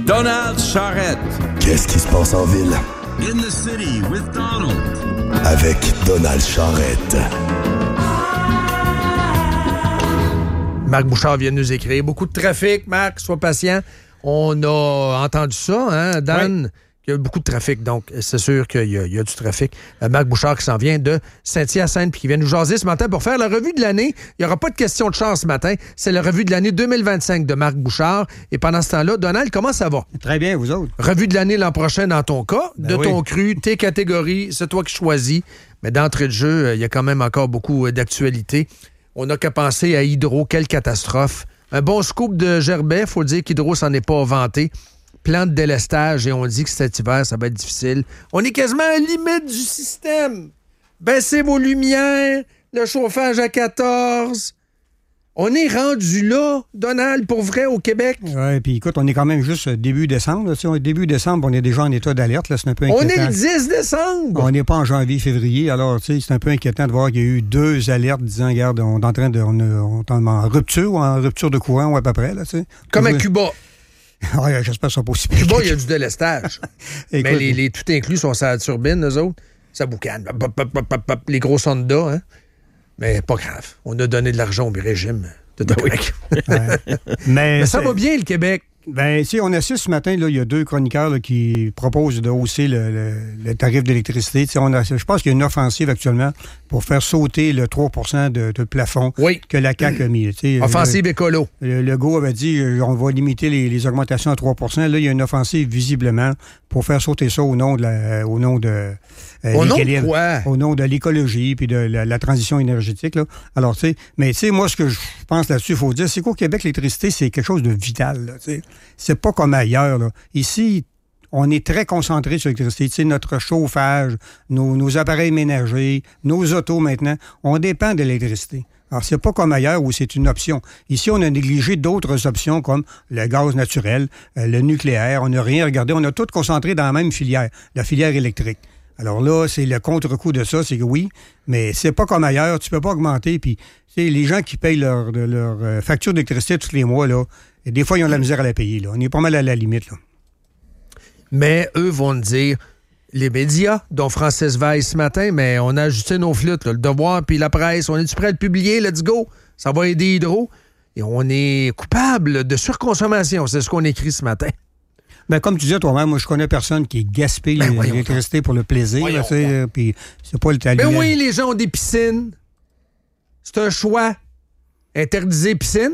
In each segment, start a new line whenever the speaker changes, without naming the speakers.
Donald Charrette.
Qu'est-ce qui se passe en ville?
In the city with Donald.
Avec Donald Charrette.
Marc Bouchard vient de nous écrire. Beaucoup de trafic, Marc, sois patient. On a entendu ça, hein, Dan? Oui. Il y a beaucoup de trafic, donc c'est sûr qu'il y a du trafic. Marc Bouchard qui s'en vient de Saint-Hyacinthe puis qui vient nous jaser ce matin pour faire la revue de l'année. Il n'y aura pas de question de chance ce matin. C'est la revue de l'année 2025 de Marc Bouchard. Et pendant ce temps-là, Donald, comment ça va?
Très bien, vous autres.
Revue de l'année l'an prochain dans ton cas, ton cru, tes catégories, c'est toi qui choisis. Mais d'entrée de jeu, il y a quand même encore beaucoup d'actualités. On n'a qu'à penser à Hydro, quelle catastrophe. Un bon scoop de Gerbet, il faut dire qu'Hydro s'en est pas vanté. Plan de délestage et on dit que cet hiver, ça va être difficile. On est quasiment à la limite du système. Baissez vos lumières, le chauffage à 14. On est rendu là, Donald, pour vrai, au Québec.
Oui, puis écoute, on est quand même juste début décembre. Début décembre, on est déjà en état d'alerte. Là, c'est un peu inquiétant.
On est le 10 décembre.
On n'est pas en janvier, février. Alors, tu sais, c'est un peu inquiétant de voir qu'il y a eu 2 alertes disant, regarde, on est en train de... On est en rupture ou en rupture de courant, ou à peu près. Là,
comme à Cuba.
Oui, j'espère que ça n'est pas aussi pire.
Cuba, il y a du délestage. Mais les tout inclus sont sur la turbine, eux autres. Ça boucane. Les gros Honda, hein. Mais pas grave. On a donné de l'argent au régime de Québec. Mais ça va bien, le Québec.
Ben, si on assiste ce matin, là, il y a 2 chroniqueurs là, qui proposent de hausser le tarif d'électricité. Je pense qu'il y a une offensive actuellement pour faire sauter le 3 % de plafond que la CAQ a mis.
Offensive écolo.
Le Legault avait dit on va limiter les augmentations à 3 %. Là, il y a une offensive visiblement pour faire sauter ça au nom de l'équilibre. Au nom de l'écologie puis de la transition énergétique. Là. Alors, tu sais, mais tu sais, moi, ce que je pense là-dessus, il faut dire, c'est qu'au Québec, l'électricité, c'est quelque chose de vital. Là, c'est pas comme ailleurs. Là. Ici, on est très concentré sur l'électricité. Tu sais, notre chauffage, nos appareils ménagers, nos autos maintenant, on dépend de l'électricité. Alors, c'est pas comme ailleurs où c'est une option. Ici, on a négligé d'autres options comme le gaz naturel, le nucléaire. On n'a rien regardé. On a tout concentré dans la même filière, la filière électrique. Alors là, c'est le contre-coup de ça, c'est que oui, mais c'est pas comme ailleurs. Tu peux pas augmenter. Puis, tu sais, les gens qui payent leur facture d'électricité tous les mois, là, et des fois, ils ont de la misère à la payer. Là. On est pas mal à la limite. Là.
Mais eux vont dire, les médias, dont Francis Veil ce matin, mais on a ajusté nos flûtes, là, le Devoir puis la presse. On est-tu prêt à le publier? Let's go! Ça va aider Hydro. Et on est coupable de surconsommation. C'est ce qu'on écrit ce matin.
Ben, comme tu disais toi-même, moi, je connais personne qui gaspille l'électricité pour le plaisir. Puis c'est pas le talent.
Ben oui, les gens ont des piscines. C'est un choix. Interdisez piscine.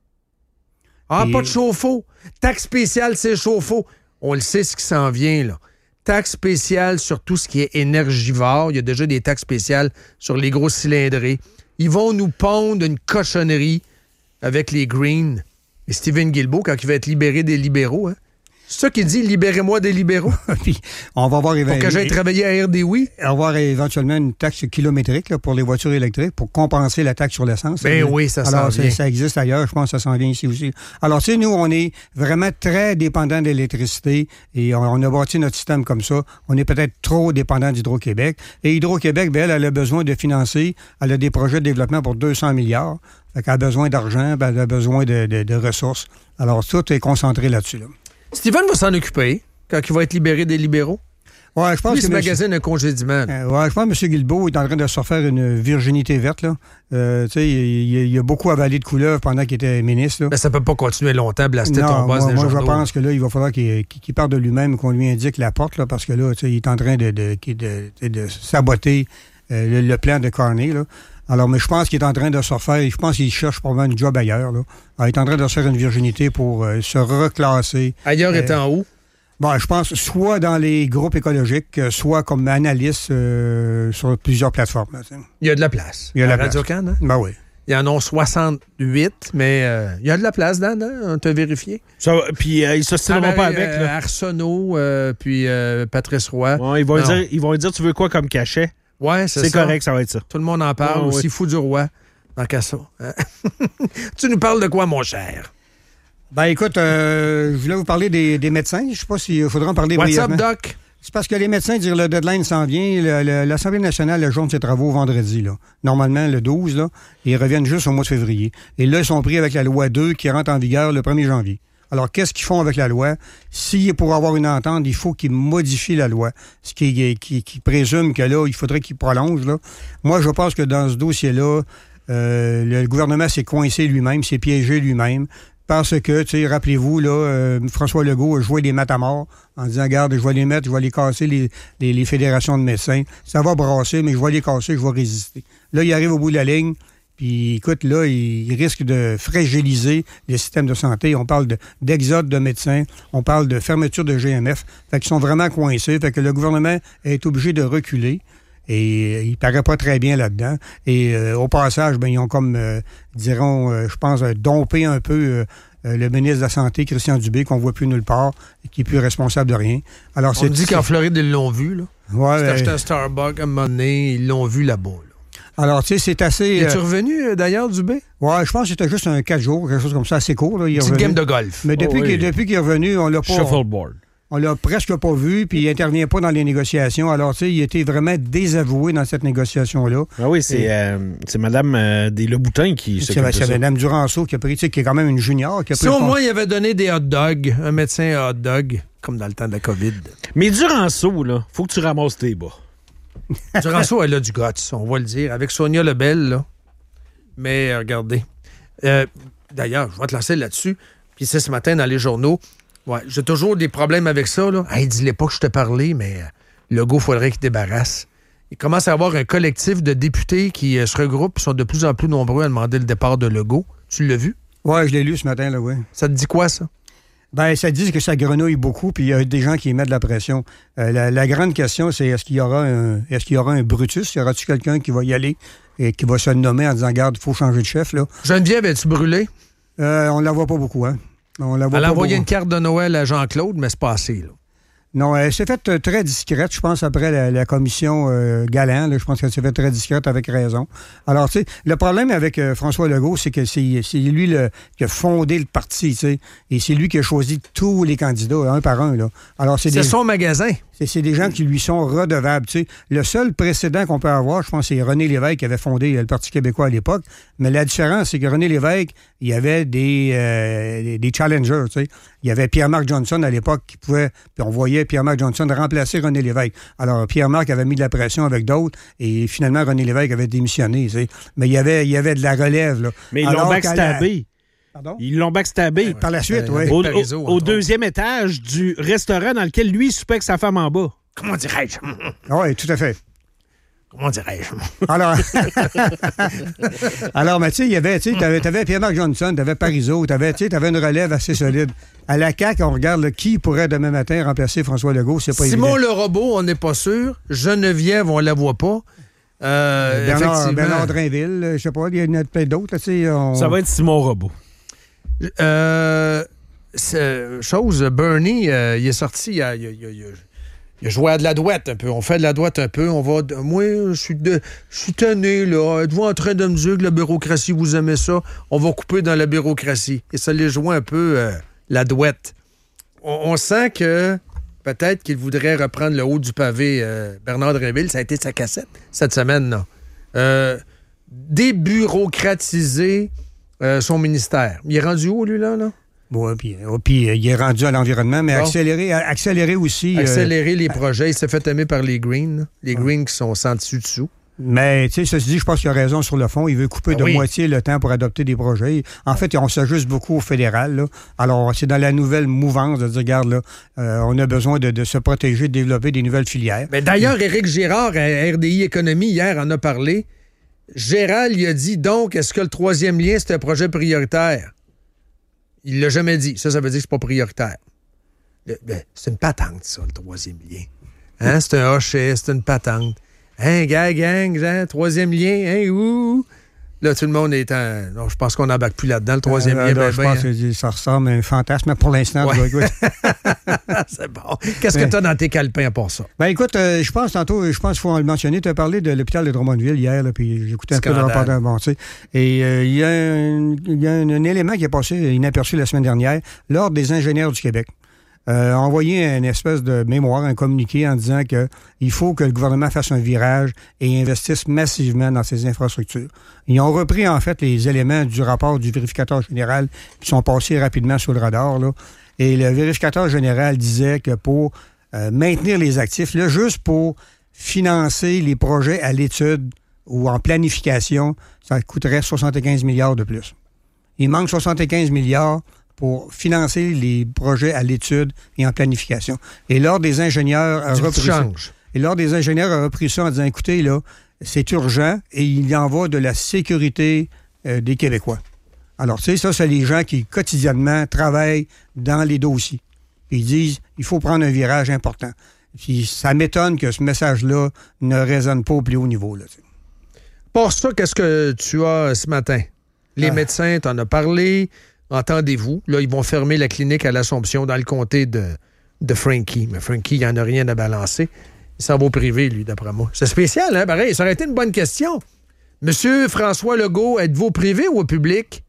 Ah, pas de chauffe-eau. Taxe spéciale, c'est chauffe-eau. On le sait, ce qui s'en vient, là. Taxe spéciale sur tout ce qui est énergivore. Il y a déjà des taxes spéciales sur les gros cylindrés. Ils vont nous pondre une cochonnerie avec les Greens. Et Stephen Guilbeault, quand il va être libéré des libéraux, hein? C'est ça qu'il dit, libérez-moi des libéraux.
Puis, on va avoir
pour que j'aille travailler à RDOI.
On va avoir éventuellement une taxe kilométrique là, pour les voitures électriques pour compenser la taxe sur l'essence.
Ben oui, ça s'en vient.
Ça existe ailleurs, je pense que ça s'en vient ici aussi. Alors, tu sais, nous, on est vraiment très dépendants de l'électricité et on a bâti notre système comme ça. On est peut-être trop dépendant d'Hydro-Québec. Et Hydro-Québec, ben, elle a besoin de financer. Elle a des projets de développement pour 200 milliards. Fait qu'elle a besoin d'argent, ben, elle a besoin de ressources. Alors, tout est concentré là-dessus, là.
Steven va s'en occuper quand il va être libéré des libéraux.
Ouais, je pense que
magazine un congédiement.
Ouais, je pense que M. Guilbeault est en train de se refaire une virginité verte. Là. Tu sais, il a beaucoup avalé de couleuvres pendant qu'il était ministre. Là.
Mais ça peut pas continuer longtemps, blaster ton boss des
journaux.
Moi,
je pense que là, il va falloir qu'il parte de lui-même, qu'on lui indique la porte, là, parce que là, tu sais, il est en train de saboter le plan de Carney, là. Alors, mais je pense qu'il est en train de se refaire, je pense qu'il cherche probablement un job ailleurs. Là. Alors, il est en train de se faire une virginité pour se reclasser.
Ailleurs étant où?
Bon, je pense soit dans les groupes écologiques, soit comme analyste sur plusieurs plateformes. Là,
il y a de la place.
Il y a de la
Radio-Can, hein?
Ben oui.
Il y en a 68, mais il y a de la place, Dan, hein? On t'a vérifié.
Puis ils se stileront pas avec. Là.
Arsenault, puis Patrice Roy.
Ouais, ils vont dire, tu veux quoi comme cachet?
Ouais, c'est ça.
Correct, ça va être ça.
Tout le monde en parle, aussi fou du roi. Tant qu'à ça. Tu nous parles de quoi, mon cher?
Ben écoute, je voulais vous parler des médecins. Je sais pas s'il faudra en parler brièvement.
What's up, Doc?
C'est parce que les médecins disent le deadline s'en vient. L'Assemblée nationale ajoute ses travaux vendredi. Là. Normalement, le 12, là, ils reviennent juste au mois de février. Et là, ils sont pris avec la loi 2 qui rentre en vigueur le 1er janvier. Alors, qu'est-ce qu'ils font avec la loi? Pour avoir une entente, il faut qu'ils modifient la loi, ce qui présume que là, il faudrait qu'ils prolongent. Là. Moi, je pense que dans ce dossier-là, le gouvernement s'est coincé lui-même, s'est piégé lui-même. Parce que, tu sais, rappelez-vous, là, François Legault a joué des maths à mort en disant, regarde, je vais les mettre, je vais les casser, les fédérations de médecins. Ça va brasser, mais je vais les casser, je vais résister. Là, il arrive au bout de la ligne, puis écoute, là, il risque de fragiliser les systèmes de santé. On parle d'exode de médecins, on parle de fermeture de GMF. Fait qu'ils sont vraiment coincés. Fait que le gouvernement est obligé de reculer. Et il paraît pas très bien là-dedans. Et au passage, ils ont comme, je pense, dompé un peu le ministre de la Santé, Christian Dubé, qu'on voit plus nulle part, et qui est plus responsable de rien. Alors,
on dit qu'en Floride, ils l'ont vu, là.
Ouais,
c'est acheté un Starbucks à un moment donné, ils l'ont vu là-bas, là.
Alors, tu sais, c'est assez...
Es-tu revenu, d'ailleurs, Dubé?
Ouais, je pense que c'était juste un 4 jours, quelque chose comme ça, assez court. Là, il est
petite game de golf.
Mais depuis qu'il est revenu, on l'a pas...
Shuffleboard.
On l'a presque pas vu, puis il intervient pas dans les négociations. Alors, tu sais, il était vraiment désavoué dans cette négociation-là.
Ah oui, c'est Mme Des-Leboutin qui s'occupe de ça.
C'est Mme Duranceau qui a pris, tu sais, qui est quand même une junior. Qui a pris
au moins, il avait donné des hot dogs, un médecin à hot dog, comme dans le temps de la COVID.
Mais Duranceau, là, faut que tu ramasses tes bas.
Duranceau, elle a du guts, on va le dire, avec Sonia Lebel, là. Mais regardez. D'ailleurs, je vais te lancer là-dessus. Puis c'est ce matin dans les journaux. Ouais, j'ai toujours des problèmes avec ça, là. Hey, dis-les pas que je te parlais, mais Legault, il faudrait qu'il débarrasse. Il commence à y avoir un collectif de députés qui se regroupent, sont de plus en plus nombreux à demander le départ de Legault. Tu l'as vu?
Oui, je l'ai lu ce matin, là, oui.
Ça te dit quoi, ça?
Ben, ça dit que ça grenouille beaucoup, puis il y a des gens qui mettent de la pression. La grande question, c'est est-ce qu'il y aura un Brutus? Y aura-t-il quelqu'un qui va y aller et qui va se nommer en disant, regarde, il faut changer de chef, là?
Geneviève, es-tu brûlé?
On la voit pas beaucoup, hein?
Elle a envoyé une carte de Noël à Jean-Claude, mais c'est pas assez, là.
Non, elle s'est faite très discrète, je pense, après la commission Galland. Là, je pense qu'elle s'est faite très discrète avec raison. Alors, tu sais, le problème avec François Legault, c'est que c'est lui qui a fondé le parti, tu sais, et c'est lui qui a choisi tous les candidats, un par un, là. Alors, c'est
son magasin.
C'est des gens qui lui sont redevables, tu sais. Le seul précédent qu'on peut avoir, je pense, c'est René Lévesque qui avait fondé le Parti québécois à l'époque. Mais la différence, c'est que René Lévesque, il y avait des challengers, tu sais. Il y avait Pierre-Marc Johnson à l'époque qui pouvait, puis on voyait Pierre-Marc Johnson remplacer René Lévesque. Alors, Pierre-Marc avait mis de la pression avec d'autres, et finalement, René Lévesque avait démissionné, tu sais. Mais il y avait de la relève, là.
Mais ils l'ont backstabé.
Pardon?
Ils l'ont backstabé.
Par la suite, oui.
Au deuxième étage du restaurant dans lequel lui soupait avec sa femme en bas.
Comment dirais-je?
Oui, tout à fait.
Comment dirais-je?
Alors, mais tu sais, t'avais Pierre-Marc Johnson, t'avais Parizeau, t'avais une relève assez solide. À la CAQ, on regarde qui pourrait demain matin remplacer François Legault, c'est pas évident.
Simon le robot, on n'est pas sûr. Geneviève, on la voit pas.
Bernard Drainville, je sais pas, il y en a plein d'autres.
Ça va être Simon Robot.
Bernie, il est sorti, il a joué à de la douette un peu. On fait de la douette un peu. Moi, je suis tanné, là. Êtes-vous en train de me dire que la bureaucratie, vous aimez ça? On va couper dans la bureaucratie. Et ça les joue un peu la douette. On sent que peut-être qu'il voudrait reprendre le haut du pavé. Bernard Drainville, ça a été sa cassette cette semaine, là. Débureaucratiser son ministère. Il est rendu où, lui, là?
Oui, puis il est rendu à l'environnement, mais accélérer aussi...
Accélérer les projets. Il s'est fait aimer par les Greens. Les Greens qui sont sans dessus-dessous.
Mais, tu sais, ceci dit, je pense qu'il a raison sur le fond. Il veut couper de moitié le temps pour adopter des projets. En fait, on s'ajuste beaucoup au fédéral, là. Alors, c'est dans la nouvelle mouvance de dire, regarde, là, on a besoin de se protéger, de développer des nouvelles filières.
Mais d'ailleurs, Éric Girard, à RDI Économie, hier, en a parlé. Gérald, il a dit, donc, est-ce que le troisième lien, c'est un projet prioritaire? Il l'a jamais dit. Ça veut dire que c'est pas prioritaire. C'est une patente, ça, le troisième lien. Hein? C'est un hochet, c'est une patente. Hein, gang, troisième lien, hein, ouh! Là, tout le monde est en... Non, je pense qu'on n'embarque plus là-dedans, le troisième lien.
Je pense que ça ressemble à un fantasme, mais pour l'instant,
c'est bon. Qu'est-ce que tu as dans tes calepins pour ça?
Ben écoute, je pense qu'il faut le mentionner. Tu as parlé de l'hôpital de Drummondville hier, là, puis j'écoutais un peu le reportage. Bon, tu sais. Et il y a un élément qui est passé inaperçu la semaine dernière, l'Ordre des ingénieurs du Québec. a envoyé une espèce de mémoire, un communiqué en disant qu'il faut que le gouvernement fasse un virage et investisse massivement dans ces infrastructures. Ils ont repris, en fait, les éléments du rapport du vérificateur général qui sont passés rapidement sur le radar, là. Et le vérificateur général disait que pour maintenir les actifs, là, juste pour financer les projets à l'étude ou en planification, ça coûterait 75 milliards de plus. Il manque 75 milliards pour financer les projets à l'étude et en planification. Et l'Ordre des ingénieurs a repris ça. Et l'Ordre des ingénieurs a repris ça en disant, écoutez, là, c'est urgent et il y en va de la sécurité des Québécois. Alors, tu sais, ça, c'est les gens qui, quotidiennement, travaillent dans les dossiers. Puis ils disent, il faut prendre un virage important. Puis ça m'étonne que ce message-là ne résonne pas au plus haut niveau, là, tu sais.
Pour ça, qu'est-ce que tu as ce matin? Les médecins, t'en as parlé. Entendez-vous? Là, ils vont fermer la clinique à l'Assomption dans le comté de Frankie. Mais Frankie, il n'y en a rien à balancer. Il s'en va au privé, lui, d'après moi. C'est spécial, hein? Pareil, ça aurait été une bonne question. Monsieur François Legault, êtes-vous au privé ou au public?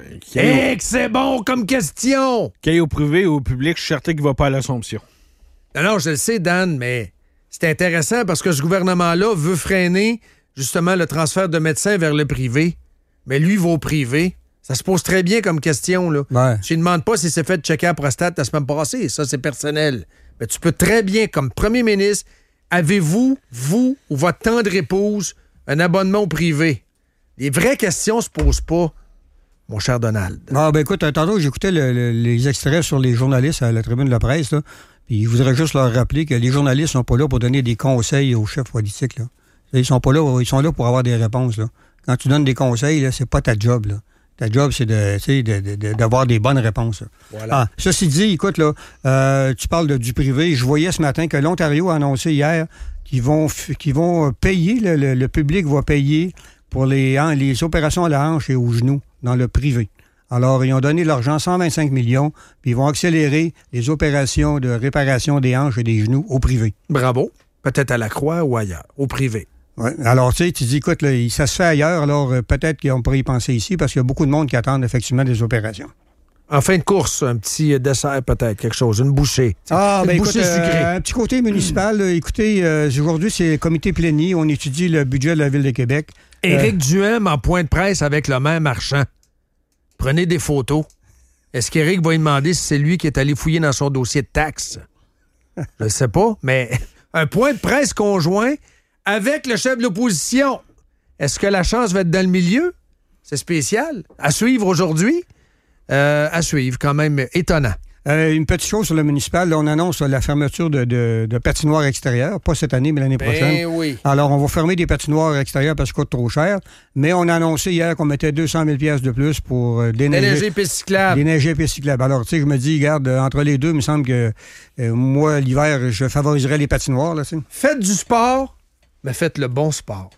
Que c'est bon comme question!
Qu'il aille au privé ou au public, je suis certain qu'il ne va pas à l'Assomption.
Non, je le sais, Dan, mais c'est intéressant parce que ce gouvernement-là veut freiner justement le transfert de médecins vers le privé. Mais lui, il va au privé. Ça se pose très bien comme question, là.
Ouais.
Je ne demande pas s'il s'est fait checker la prostate la semaine passée. Ça, c'est personnel. Mais tu peux très bien, comme premier ministre, avez-vous, vous ou votre tendre épouse, un abonnement au privé? Les vraies questions ne se posent pas, mon cher Donald.
Ah, ben écoute, tantôt, j'écoutais les extraits sur les journalistes à la tribune de la presse, là. Puis je voudrais juste leur rappeler que les journalistes sont pas là pour donner des conseils aux chefs politiques, là. Ils sont pas là, ils sont là pour avoir des réponses, là. Quand tu donnes des conseils, là, c'est pas ta job, là. Ta job, c'est d'avoir des bonnes réponses, là.
Voilà.
Ceci dit, écoute, là, tu parles du privé. Je voyais ce matin que l'Ontario a annoncé hier qu'ils vont payer, le public va payer pour les opérations à la hanche et aux genoux dans le privé. Alors, ils ont donné de l'argent, 125 millions, puis ils vont accélérer les opérations de réparation des hanches et des genoux au privé.
Bravo. Peut-être à la Croix ou ailleurs, au privé.
Ouais. Alors, tu sais, tu dis, écoute, là, ça se fait ailleurs, alors peut-être qu'on pourrait y penser ici parce qu'il y a beaucoup de monde qui attendent effectivement des opérations.
En fin de course, un petit dessert peut-être, quelque chose, une bouchée.
Une
bouchée sucrée.
Un petit côté municipal. Écoutez, aujourd'hui, c'est le comité plénier. On étudie le budget de la Ville de Québec.
Éric Duhem en point de presse avec le maire Marchand. Prenez des photos. Est-ce qu'Éric va lui demander si c'est lui qui est allé fouiller dans son dossier de taxes? Je ne sais pas, mais un point de presse conjoint avec le chef de l'opposition. Est-ce que la chance va être dans le milieu? C'est spécial. À suivre aujourd'hui. À suivre, quand même étonnant.
Une petite chose sur le municipal. Là, on annonce la fermeture de patinoires extérieures. Pas cette année, mais l'année prochaine.
Oui.
Alors, on va fermer des patinoires extérieures parce que ça coûte trop cher. Mais on a annoncé hier qu'on mettait 200 000 $ de plus pour
Déneiger pistes cyclables.
Déneiger pistes cyclables. Alors, tu sais, je me dis, regarde, entre les deux, il me semble que moi, l'hiver, je favoriserais les patinoires. Là,
faites du sport, mais faites le bon sport.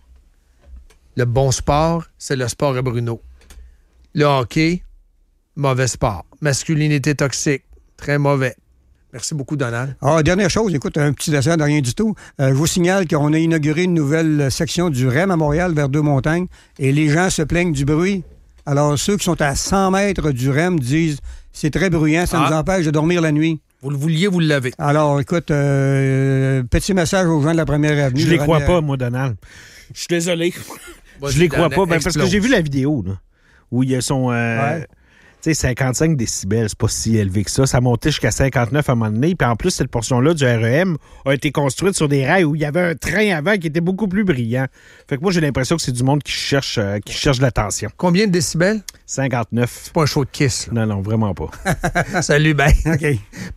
Le bon sport, c'est le sport à Bruno. Le hockey, mauvais sport. Masculinité toxique, très mauvais. Merci beaucoup, Donald.
Dernière chose, écoute, un petit dessin de rien du tout. Je vous signale qu'on a inauguré une nouvelle section du REM à Montréal vers Deux-Montagnes et les gens se plaignent du bruit. Alors, ceux qui sont à 100 mètres du REM disent c'est très bruyant, ça nous empêche de dormir la nuit.
Vous le vouliez, vous l'avez.
Alors, écoute, petit message aux gens de la Première Avenue.
Je les crois pas, moi, Donald. Je suis désolé. Je les crois pas. Parce que j'ai vu la vidéo, là, où ils sont... Tu sais, 55 décibels, c'est pas si élevé que ça. Ça montait jusqu'à 59 à un moment donné. Puis en plus, cette portion-là du REM a été construite sur des rails où il y avait un train avant qui était beaucoup plus brillant. Fait que moi, j'ai l'impression que c'est du monde qui cherche de l'attention.
Combien de décibels?
59.
C'est pas un show de Kiss, là.
Non, vraiment pas.
Salut, ben.
OK.